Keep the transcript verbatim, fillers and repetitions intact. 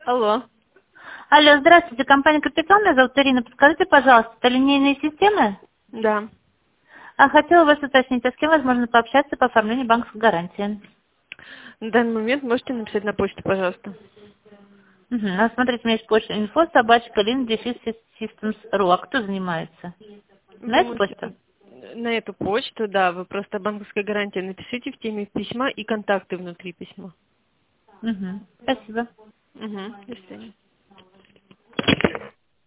Алло. Алло, здравствуйте, компания «Капитал», меня зовут Ирина. Подскажите, пожалуйста, это линейные системы? Да. А хотела вас уточнить, а с кем возможно пообщаться по оформлению банковской гарантии? На данный момент можете написать на почту, пожалуйста. Угу. А смотрите, у меня есть почта инфо, собачка, лин, дефис, systems точка ру. А кто занимается? Вы Знаете можете почту? на эту почту, да, вы просто банковская гарантия напишите в теме письма и контакты внутри письма. Угу. Спасибо. Угу. До свидания.